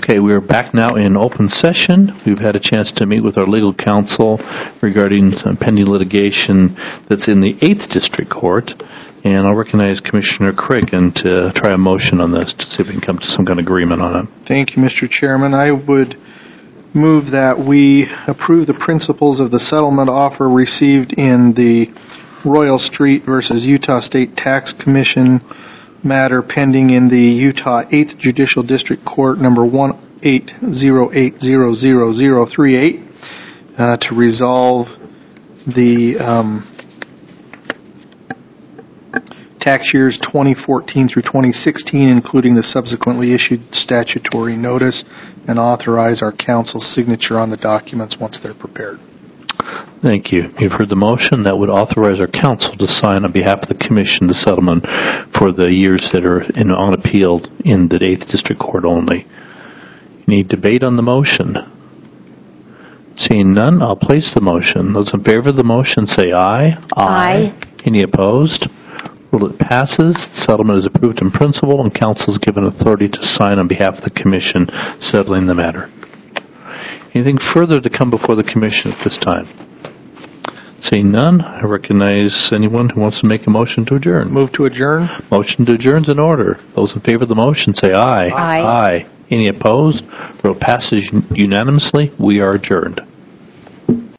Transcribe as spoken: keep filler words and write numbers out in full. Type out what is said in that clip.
Okay, we are back now in open session. We've had a chance to meet with our legal counsel regarding some pending litigation that's in the eighth District Court, and I'll recognize Commissioner Cragen to try a motion on this to see if we can come to some kind of agreement on it. Thank you, Mister Chairman. I would move that we approve the principles of the settlement offer received in the Royal Street versus Utah State Tax Commission matter pending in the Utah eighth Judicial District Court number one eight zero eight zero zero zero three eight uh, to resolve the um, tax years twenty fourteen through twenty sixteen, including the subsequently issued statutory notice, and authorize our counsel's signature on the documents once they're prepared. Thank you. You've heard the motion that would authorize our counsel to sign on behalf of the Commission the settlement for the years that are in, on appeal in the eighth District Court only. Any debate on the motion? Seeing none, I'll place the motion. Those in favor of the motion say aye. Aye. Any opposed? Rule it passes. The settlement is approved in principle, and counsel is given authority to sign on behalf of the Commission settling the matter. Anything further to come before the Commission at this time? Seeing none, I recognize anyone who wants to make a motion to adjourn. Move to adjourn. Motion to adjourn is in order. Those in favor of the motion say aye. Aye. Aye. Any opposed? Rule passes unanimously. We are adjourned.